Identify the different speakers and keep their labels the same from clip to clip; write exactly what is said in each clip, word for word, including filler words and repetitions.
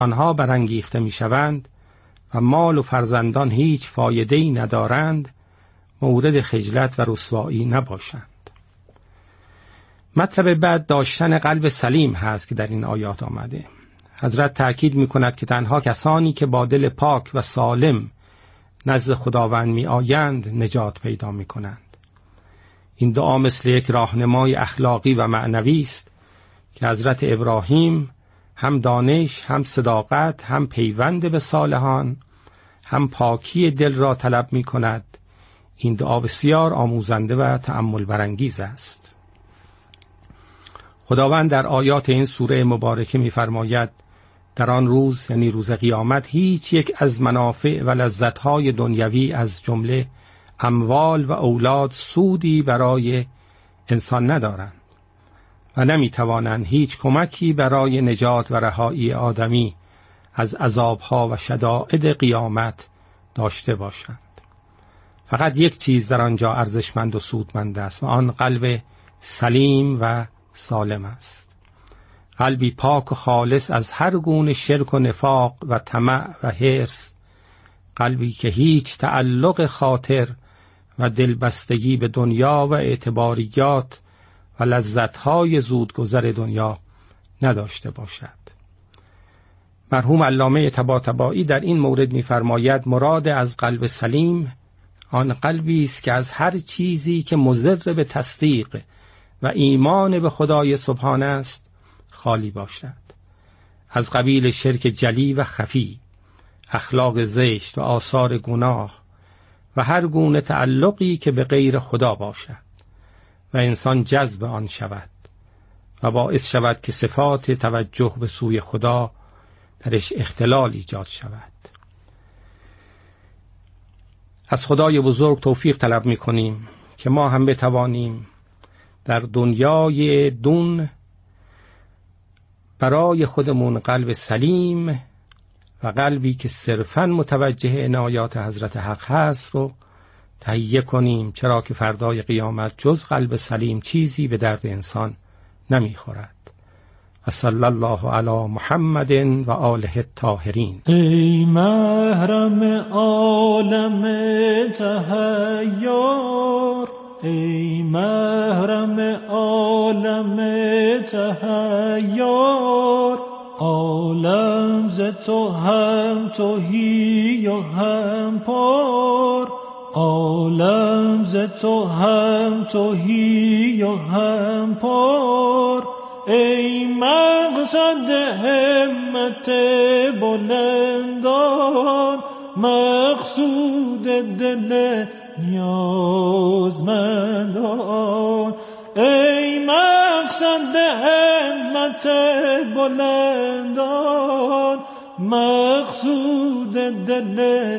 Speaker 1: آنها برانگیخته می شوند و مال و فرزندان هیچ فایده‌ای ندارند، مورد خجلت و رسوایی نباشند. مطلب بعد داشتن قلب سلیم هست که در این آیات آمده. حضرت تأکید می کند که تنها کسانی که با دل پاک و سالم نزد خداوند می آیند نجات پیدا می کنند. این دعا مثل یک راهنمای اخلاقی و معنوی است که حضرت ابراهیم هم دانش، هم صداقت، هم پیوند به صالحان، هم پاکی دل را طلب می کند. این دعا بسیار آموزنده و تأمل برانگیز است. خداوند در آیات این سوره مبارکه می فرماید در آن روز، یعنی روز قیامت، هیچ یک از منافع و لذت‌های دنیوی از جمله اموال و اولاد سودی برای انسان ندارند و نمی توانند هیچ کمکی برای نجات و رهایی آدمی از عذابها و شدائد قیامت داشته باشند. فقط یک چیز در آنجا ارزشمند و سودمند است و آن قلب سلیم و سالم است. قلبی پاک و خالص از هر گونه شرک و نفاق و طمع و حرص، قلبی که هیچ تعلق خاطر و دلبستگی به دنیا و اعتباریات و لذت‌های زودگذر دنیا نداشته باشد. مرحوم علامه طباطبایی در این مورد می‌فرماید مراد از قلب سلیم آن قلبی است که از هر چیزی که مضر به تصدیق و ایمان به خدای سبحانه است خالی باشد، از قبیل شرک جلی و خفی، اخلاق زشت و آثار گناه و هر گونه تعلقی که به غیر خدا باشد و انسان جذب آن شود و باعث شود که صفات توجه به سوی خدا درش اختلال ایجاد شود. از خدای بزرگ توفیق طلب می کنیم که ما هم بتوانیم در دنیای دون برای خودمون قلب سلیم و قلبی که صرفاً متوجه عنایات حضرت حق هست رو تهیه کنیم، چرا که فردای قیامت جز قلب سلیم چیزی به درد انسان نمیخورد. و صلی الله علی محمد و آله الطاهرین.
Speaker 2: ای محرم عالم تحیر، ای محرم عالم تحیر، عالم ز تو هم تهی و هم پر، عالم ز تو هم تهی و هم پر. ای مقصد همت بلندان، مقصود دل نیازمندان. ای مقصد همت بلندان، مقصود دل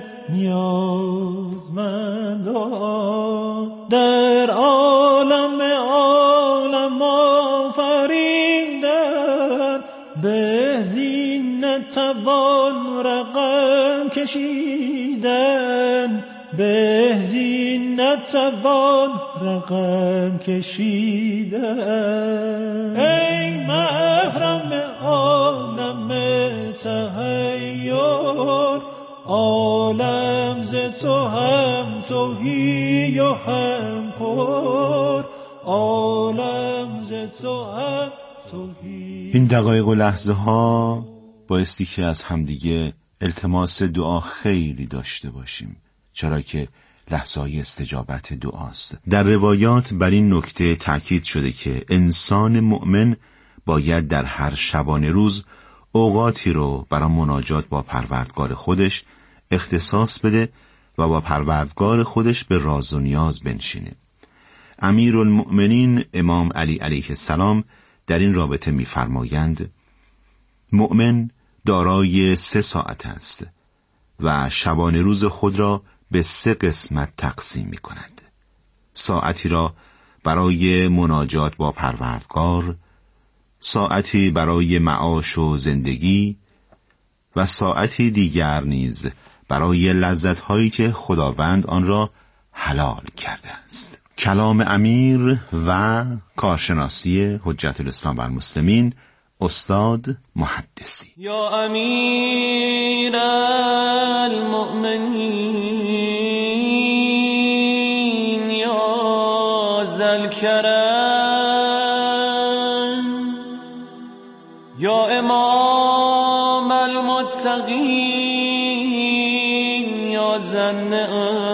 Speaker 2: نیازمندان. در عالم عالم آفریدن، به زین نتوان رقم کشیدن، به زین نتوان رقم کشیدن. ای محرم عالم تحیر، عالم ز تو هم تهی و هم پر، عالم ز تو هم تهی.
Speaker 3: این دقایق و لحظه ها بایستی که از همدیگه التماس دعا خیلی داشته باشیم، چرا که لحظه های استجابت دعاست. در روایات بر این نکته تأکید شده که انسان مؤمن باید در هر شبانه روز اوقاتی رو برای مناجات با پروردگار خودش اختصاص بده و با پروردگار خودش به راز و نیاز بنشینه. امیرالمؤمنین امام علی علیه السلام در این رابطه می‌فرمایند مؤمن دارای سه ساعت است و شبانه روز خود را به سه قسمت تقسیم می‌کند. ساعتی را برای مناجات با پروردگار، ساعتی برای معاش و زندگی و ساعتی دیگر نیز برای لذت‌هایی که خداوند آن را حلال کرده است. کلام امیر و کارشناسی حجت الاسلام و المسلمین، استاد محدثی.
Speaker 2: یا امیر المؤمنین یا ذل کرم یا امام المتقین یا ذل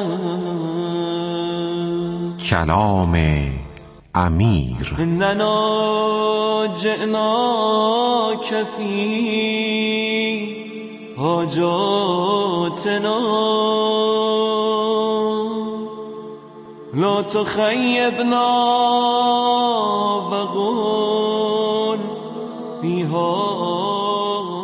Speaker 3: کلام امیر.
Speaker 2: اننا جئناک فی حاجاتنا لا تخیبنا وقل بیها.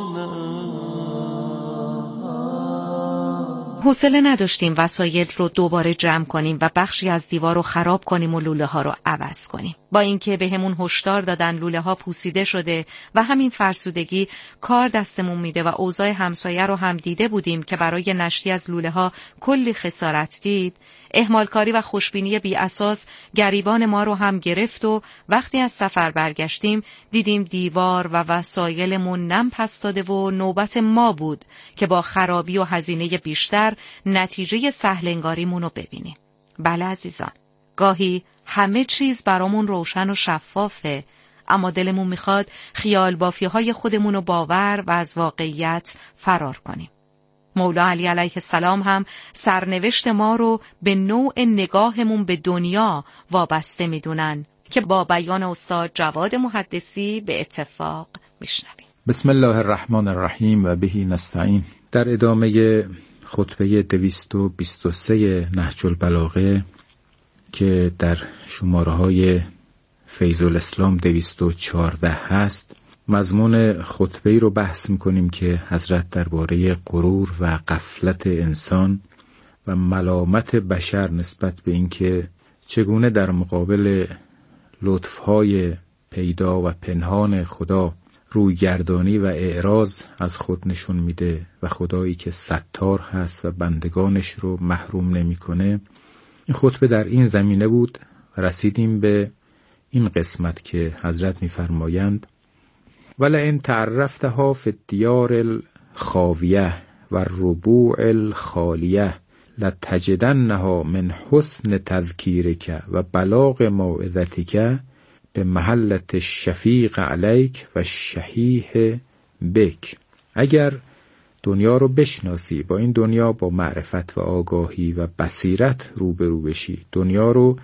Speaker 4: حوصله نداشتیم وسایل رو دوباره جمع کنیم و بخشی از دیوار رو خراب کنیم و لوله ها رو عوض کنیم. با اینکه بهمون هشدار دادن لوله ها پوسیده شده و همین فرسودگی کار دستمون میده و اوضاع همسایه رو هم دیده بودیم که برای نشتی از لوله ها کلی خسارت دید، اهمالکاری و خوشبینی بی اساس گریبان ما رو هم گرفت و وقتی از سفر برگشتیم دیدیم دیوار و وسایلمون نم پس داده و نوبت ما بود که با خرابی و هزینه بیشتر نتیجه سهلنگاریمون رو ببینیم. بله عزیزان، گاهی همه چیز برامون روشن و شفافه، اما دلمون میخواد خیال بافی های خودمون رو باور و از واقعیت فرار کنیم. مولا علی علیه السلام هم سرنوشت ما رو به نوع نگاهمون به دنیا وابسته میدونن که با بیان استاد جواد محدثی به اتفاق میشنویم.
Speaker 5: بسم الله الرحمن الرحیم و بهی نستعین. در ادامه خطبه دویست و بیست و سه نهج البلاغه که در شماره های فیض الاسلام دویست و چهارده هست، مضمون خطبه رو بحث میکنیم که حضرت درباره غرور و غفلت انسان و ملامت بشر نسبت به اینکه چگونه در مقابل لطفهای پیدا و پنهان خدا رویگردانی و اعراض از خود نشون میده و خدایی که ستار هست و بندگانش رو محروم نمیکنه. این خطبه در این زمینه بود. رسیدیم به این قسمت که حضرت میفرمایند ولئن تعرفتها فی الدیار الخاویه و الربوع الخالیه لتجدنها من حسن تذکیرک و بلاغ موعظتک به محلت الشفیق علیک و شحیح بک. اگر دنیا رو بشناسی، با این دنیا با معرفت و آگاهی و بصیرت روبرو بشی، دنیا رو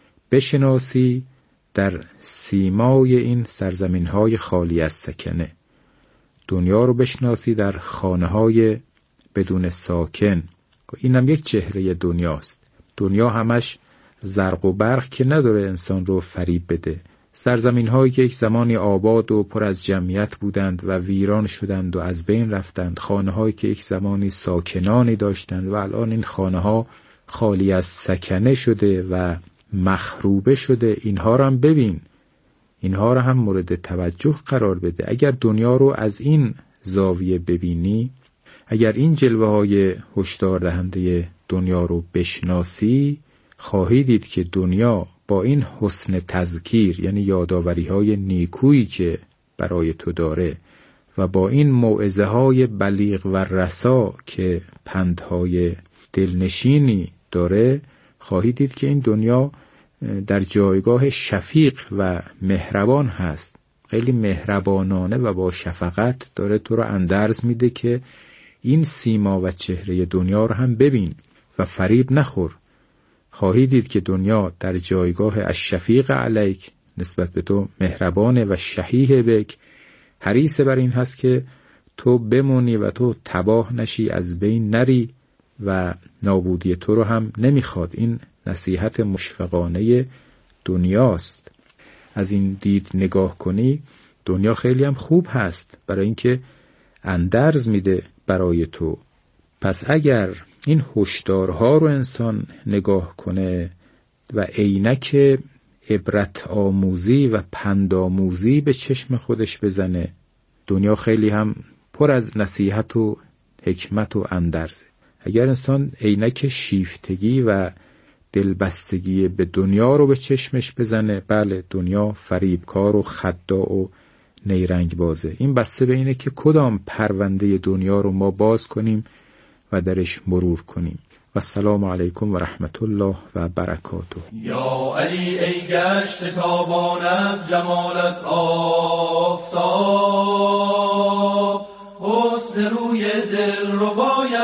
Speaker 5: بشناسی در سیمای این سرزمین‌های خالی از سکنه، دنیا رو بشناسی در خانه‌های بدون ساکن. اینم یک چهره دنیاست. دنیا همش زرق و برق که نداره انسان رو فریب بده. سرزمین‌هایی که یک زمانی آباد و پر از جمعیت بودند و ویران شدند و از بین رفتند، خانه‌هایی که یک زمانی ساکنانی داشتند و الان این خانه‌ها خالی از سکنه شده و مخروبه شده. اینها رو هم ببین، اینها رو هم مورد توجه قرار بده. اگر دنیا رو از این زاویه ببینی، اگر این جلوه های هشدار دهنده دنیا رو بشناسی، خواهی دید که دنیا با این حسن تذکیر، یعنی یاداوری های نیکویی که برای تو داره و با این موعظه های بلیغ و رسا که پندهای دلنشینی داره، خواهی دید که این دنیا در جایگاه شفیق و مهربان هست. خیلی مهربانانه و با شفقت داره تو رو اندرز میده که این سیما و چهره دنیا رو هم ببین و فریب نخور. خواهی دید که دنیا در جایگاه الشفیق علیک نسبت به تو مهربانه و شحیح بک، حریص بر این هست که تو بمونی و تو تباه نشی، از بین نری و نابودی تو رو هم نمیخواد. این نصیحت مشفقانه دنیاست. از این دید نگاه کنی، دنیا خیلی هم خوب هست برای اینکه اندرز میده برای تو. پس اگر این هشدارها رو انسان نگاه کنه و عینک عبرت آموزی و پند آموزی به چشم خودش بزنه، دنیا خیلی هم پر از نصیحت و حکمت و اندرزه. اگر انسان عینک شیفتگی و دلبستگی به دنیا رو به چشمش بزنه، بله دنیا فریبکار و خداع و نیرنگ بازه. این بسته به اینه که کدام پرونده دنیا رو ما باز کنیم و درش مرور کنیم. و السلام علیکم و رحمت الله و برکاته.
Speaker 2: یا علی ای گشت تابان از جمالت آفتاب، حسن روی دل رو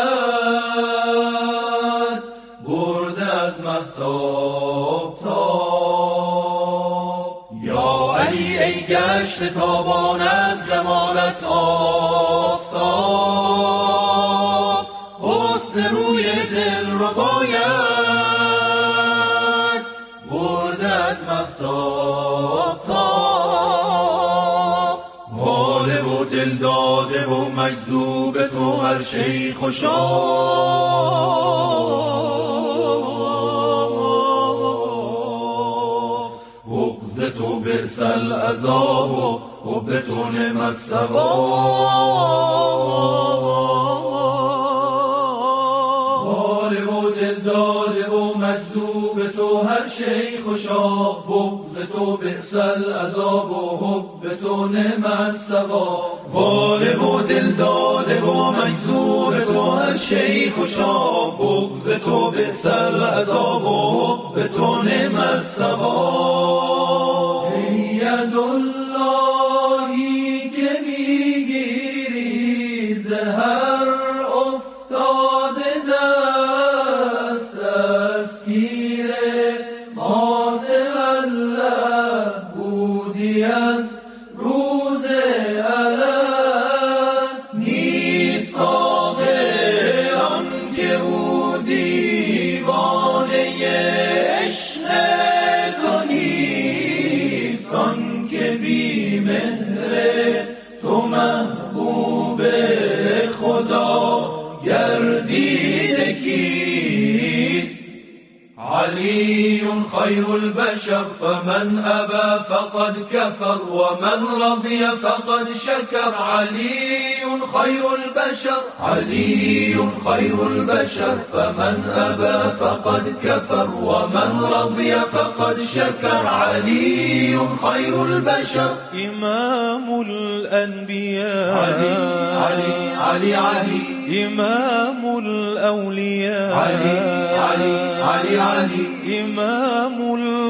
Speaker 2: باید برده از مهتاب تاب. یا علی ای گشت تابان از جمالت آفتاب، حسن روی دل رو باید برده از مهتاب تاب. حال و دل داده و مجذوب تو هر شی خوشا، بغض تو بئس العذاب و حب تو نعم الثواب. و دل داده و مجذوب تو هر شی خوشا، بغض تو بئس العذاب و حب تو نعم الثواب. حال و دل داده و مجذوب تو هر شی خوشا، بغض تو بئس العذاب و حب تو نعم الثواب. ید اللهی که میگیری زهر افتاده دست دستگیر ماسم الله بودی از روز الست. نیست آقه آن که او دیوانه عشق تو نیست، آن که بی مهر تو محبوب خدا گردیده کیست. علی خیر البشر فمن ابى فقد كفر ومن رضي فقد شكر. علی خیر البشر، علی خیر البشر فمن ابى فقد كفر ومن رضي فقد شكر. علی خیر البشر امام الانبیاء. علی علی علی علی امام الاولیاء. علی علی علی علی امام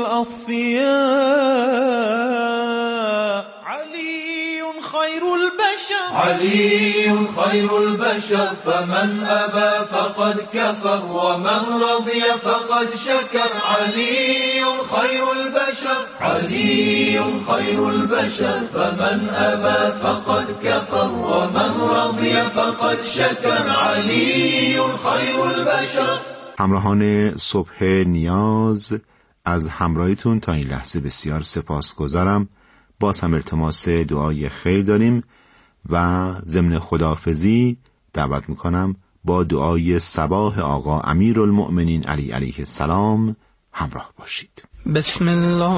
Speaker 2: الاصفیاء. علی خیر البشر، علی خیر البشر فمن ابى فقد كفر ومن رضي فقد شكر. علی خیر البشر، علی خیر البشر فمن ابى فقد كفر ومن رضي فقد شكر. علی خیر البشر.
Speaker 3: همراهان صبح نیاز، از همراهیتون تا این لحظه بسیار سپاسگزارم. باز هم التماس دعای خیر داریم و ضمن خداحافظی دعوت میکنم با دعای صباح آقا امیرالمؤمنین علی علیه السلام همراه باشید.
Speaker 6: بسم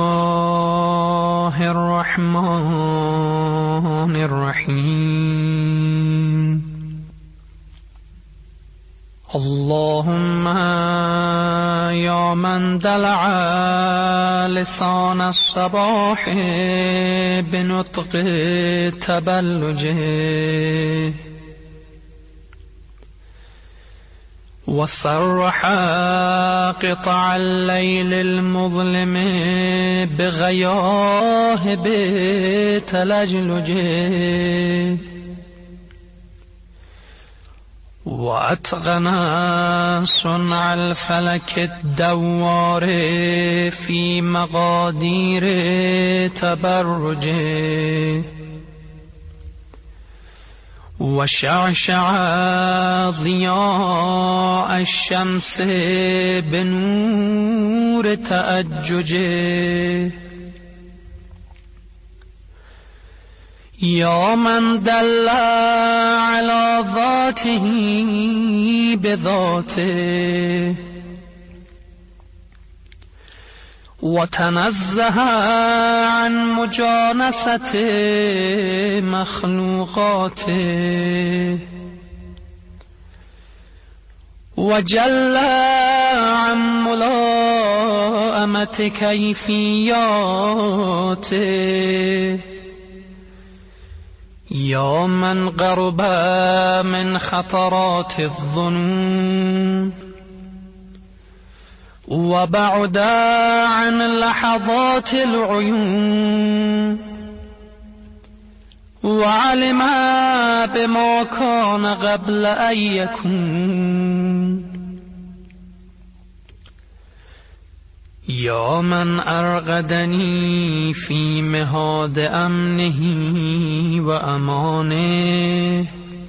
Speaker 6: الله الرحمن الرحیم. اللهم یا من دلع لسان الصباح بنطق تبلجه وصرح قطع الليل المظلم بغياهب تلجلجه وأتقن صنع الفلك الدوار في مقادير تبرجه وشعشع ضياء الشمس بنور تأججه یا من دل على ذاته بذاته وتنزه عن مجانسة مخلوقاته وجل عن ملائمة كيفياته یا من قرب من خطرات الظنون وبعد عن لحظات العيون وعلم بما كان قبل أن يكون يا من أرغدني في مهاد أمنه وأمانه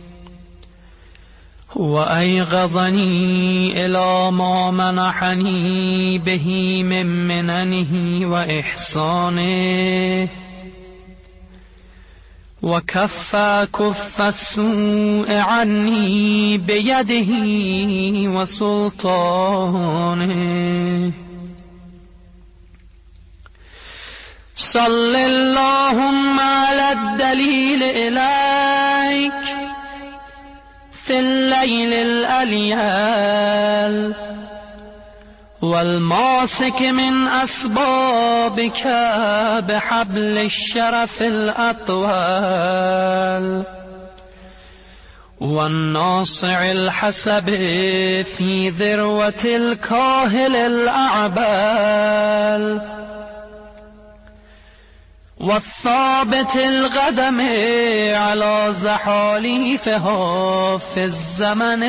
Speaker 6: وأيقظني إلى ما منحني به من مننه وإحسانه وكف كف السوء عني بيده وسلطانه صل اللهم على الدليل إليك في الليل الأليال والماسك من أسبابك بحبل الشرف الأطوال والناصع الحسب في ذروة الكاهل الأعبال والثابت القدم على زحاليفها في الزمن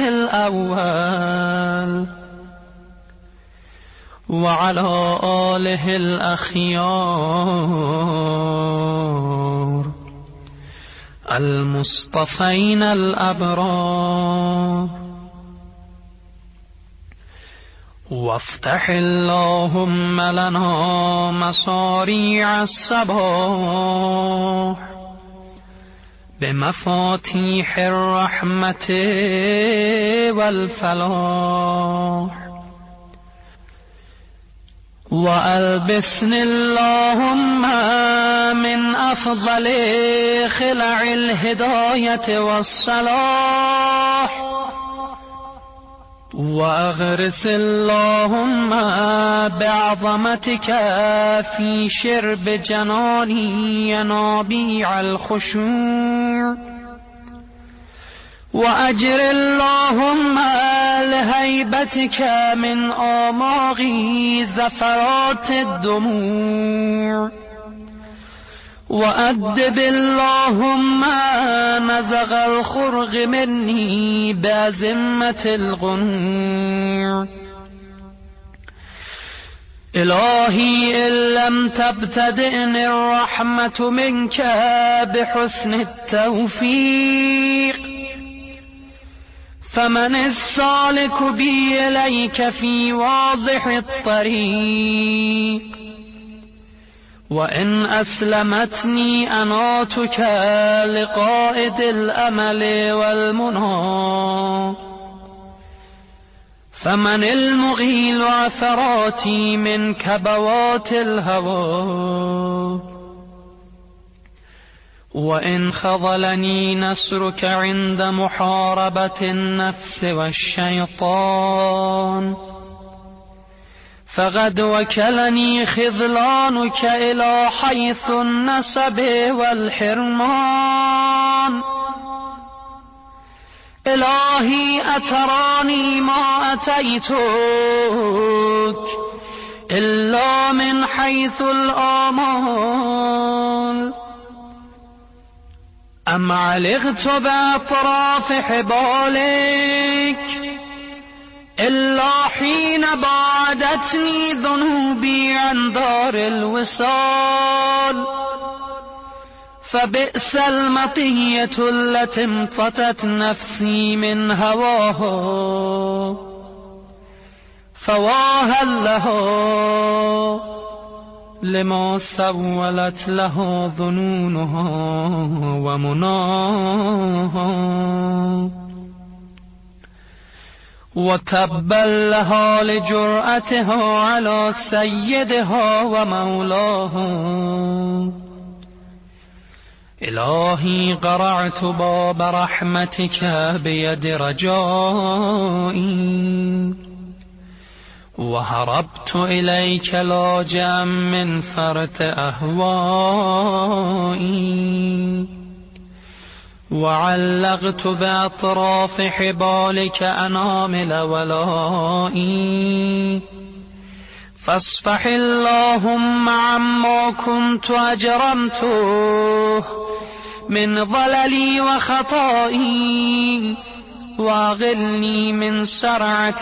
Speaker 6: الأول وعلى آله الأخيار المصطفين الأبرار وافتح اللهم لنا مصاريع الصباح بمفاتيح الرحمة والفلاح وألبسني اللهم من أفضل خلع الهداية والصلاح وأغرس اللهم بعظمتك في شرب جناني ينابيع الخشوع وأجر اللهم لهيبتك من آماغي زفرات الدموع وأدب اللهم نزغ الخرق مني بأزمة الغنوع إلهي إن لم تبتدئني الرحمة منك بحسن التوفيق فمن السالك بي إليك في واضح الطريق وإن أسلمتني أناتك لقائد الأمل والمنى فمن المغيل عثراتي من كبوات الهوى وإن خذلني نصرك عند محاربة النفس والشيطان فقد وكلني خذلانك إلى حيث النسب والحرمان إلهي أتراني ما أتيتك إلا من حيث الآمال أم علقت بأطراف حبالك إلا حين بعدتني ذنوبي عن دار الوصال فبئس المطية التي امتطت نفسي من هواها فواها لها لما سولت له ظنونها ومناها وتبا لها لجرأتها على سيدها ومولاها إلهي قرعت باب رحمتك بيد رجائي وهربت إليك لاجئا من فرط أهوائي وعلقت بأطراف حبالك أنامل ولائي فاصفح اللهم عما كنت أجرمته من ضللي وخطائي واغلني من سرعة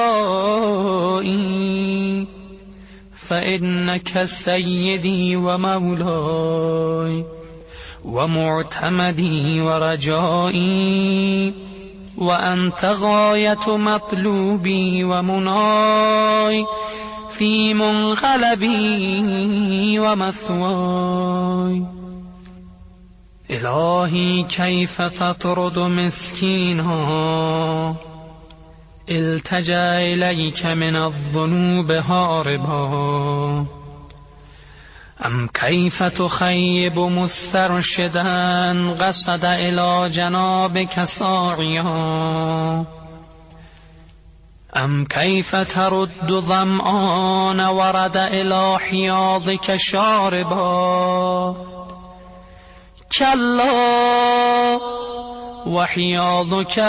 Speaker 6: رضائي فإنك سيدي ومولاي ومعتمدي ورجائي وأنت غاية مطلوبي ومناي في منقلبي ومثواي إلهي كيف تطرد مسكينا التجأ إليك من الذنوب هاربا أم كيف تخيب مسترشدا قصد إلى جنابك ساعيا أم كيف ترد ظمآن ورد إلى حياضك شاربا كلا وحياضك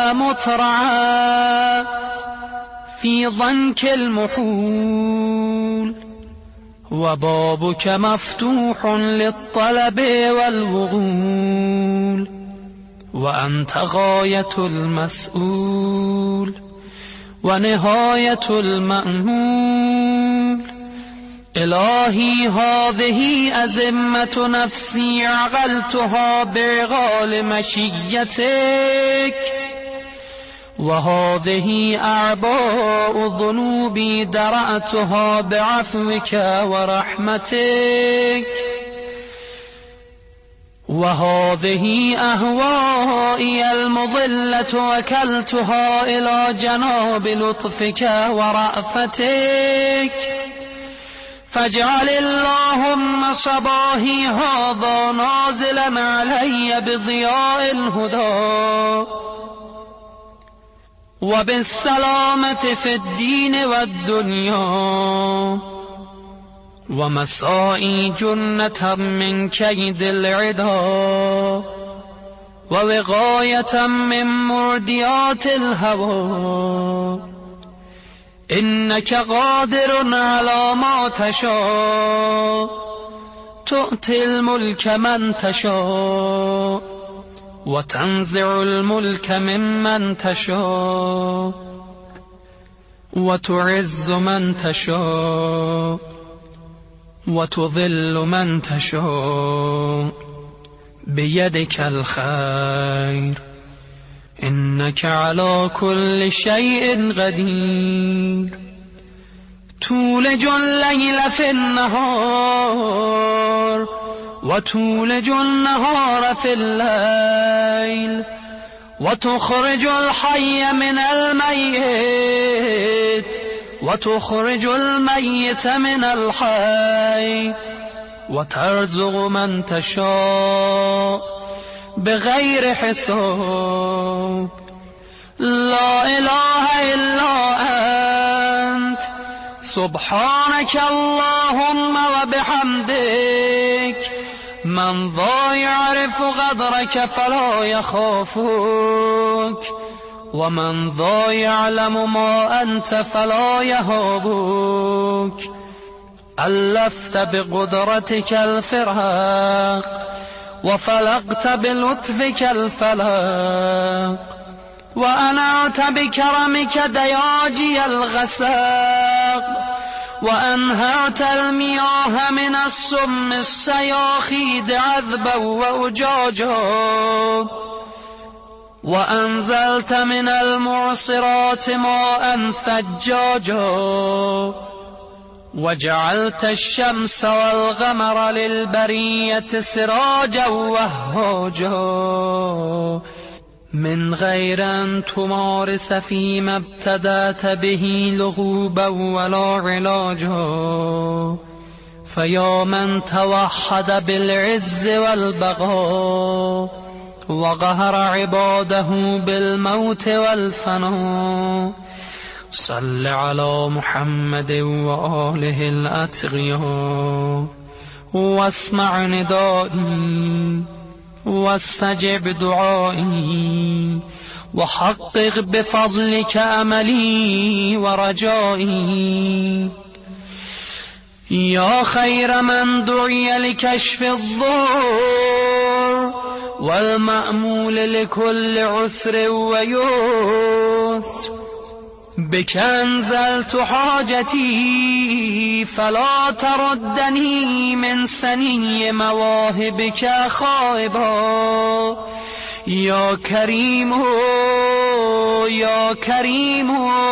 Speaker 6: مترعى في ضنك المحول وبابك مفتوح للطلب والوغول وأنت غاية المسؤول ونهاية المأمول إلهي هذه أزمة نفسي عقلتها بعقال مشيتك وهذه أعباء ذنوبي درأتها بعفوك ورحمتك وهذه أهوائي المضلة وكلتها إلى جناب لطفك ورأفتك فاجعل اللهم صباحي هذا نازلا علي بضياء الهدى وبالسلامة في الدين والدنيا ومسائي جنة من كيد العدا ووقاية من مرديات الهوى إنك قادر على ما تشاء تؤتي الملك من تشاء وتنزع الملك ممن تشاء وتعز من تشاء وتذل من تشاء بيدك الخير إنك على كل شيء قدير تولج الليل في النهار وتولج النهار في الليل وتخرج الحي من الميت وتخرج الميت من الحي وترزق من تشاء بغير حساب لا إله إلا أنت سبحانك اللهم وبحمدك من ذا يعرف قدرك فلا يخافك ومن ذا يعلم ما أنت فلا يهابك ألفت بقدرتك الفراق وفلقت بلطفك الفلاق وأنعت بكرمك دياجي الغساق وأنهرت المياه من السم السياخيد عذبا وأجاجا وأنزلت من المعصرات ماء ثجاجا وجعلت الشمس والقمر للبرية سراجا وهاجا من غير أن تمارس فيما ابتدأت به لغوبا ولا علاجا فيا من توحد بالعز والبقاء وقهر عباده بالموت والفناء صل على محمد وآله الأتقياء واسمع ندائي واستجب دعائي وحقق بفضلك أملي ورجائي يا خير من دعي لكشف الضر والمأمول لكل عسر ويسر بك أنزلت حاجتي فلا تردني من سني مواهبك خائبا يا كريم يا كريم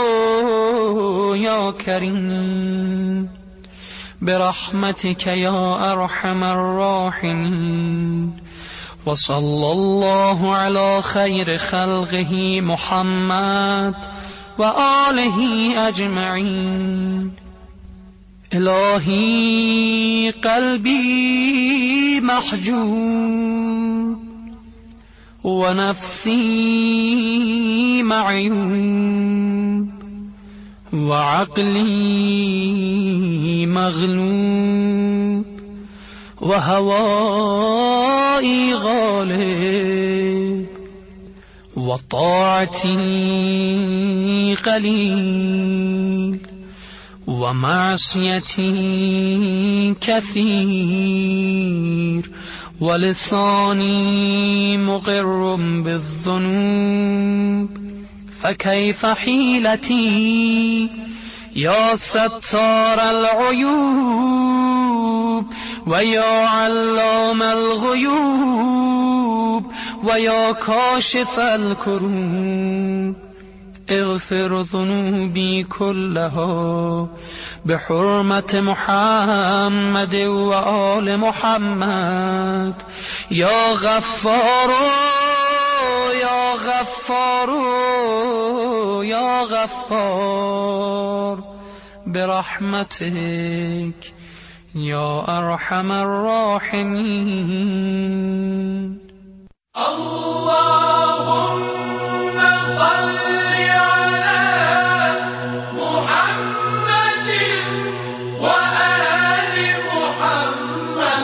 Speaker 6: يا كريم برحمتك يا أرحم الراحمين وصلى الله على خير خلقه محمد وآله أجمعين إلهي قلبي محجوب ونفسي معيوب وعقلي مغلوب وهوائي غالب وطاعتي قليل ومعصيتي كثير ولساني مقر بالذنوب فكيف حيلتي يا ستار العيوب ويا علام الغيوب ويا كاشف الكروب اغفر ذنوبي كلها بحرمة محمد وآل محمد يا غفار يا غفار يا غفار برحمتك يا أرحم الراحمين
Speaker 2: اللهم صل على محمد وآل محمد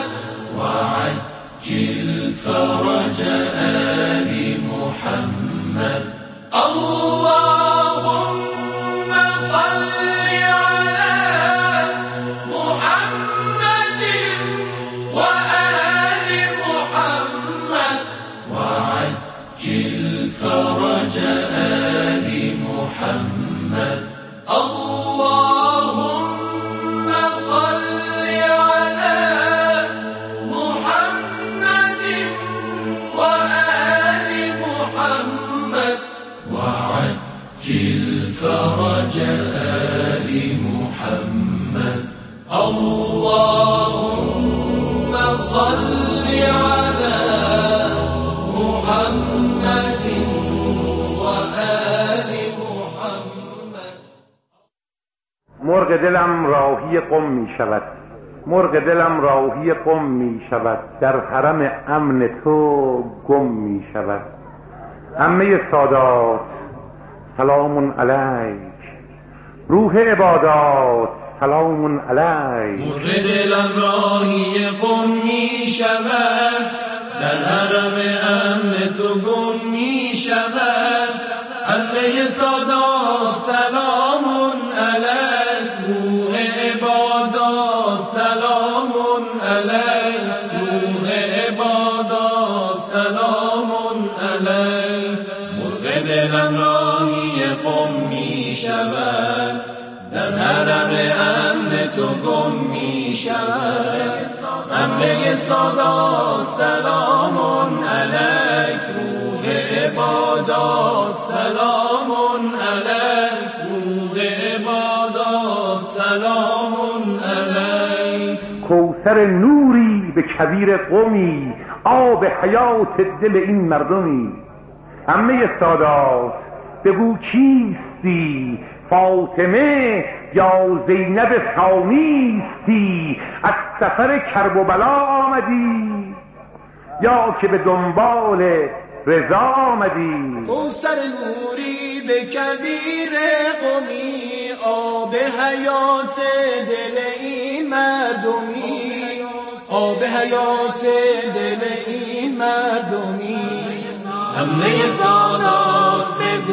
Speaker 2: وعجل فرج آل محمد اللهم صل على محمد وآل محمد وعجل فرج آل محمد اللهم صل على محمد وآل محمد وعجل فرج آل محمد اللهم صل على محمد وآل محمد.
Speaker 7: مرغ دلم راهی قم می شود، مرغ دلم راهی قم می شود، در حرم امن تو گم می شود. عمه سادات سلام علیک، روح عبادات سلام علیک.
Speaker 2: مرغ دلم راهی قم می شود، در حرم امن تو گم می شود. عمه سادات سلام علیک، روح عبادات سلام علیک، روح عبادات سلام علیک. مرغ دلم راهی قم می شود، در حرم امن تو گم می شود. عمه سادات سلام علیک، روح عبادات سلام علیک، روح عبادات سلام علیک.
Speaker 7: کوثر نوری به کویر قومی، آب حیات دل این مردمی. عمه سادات بگو کیستی، فاطمه یا زینب ثانیستی؟ از سفر کرب و بلا آمدی یا که به دنبال رضا آمدی؟
Speaker 2: کوثر نوری به کویر قومی، آب حیات دل این مردمی.
Speaker 8: آب حیات دل این مردمی. همه سادات بگو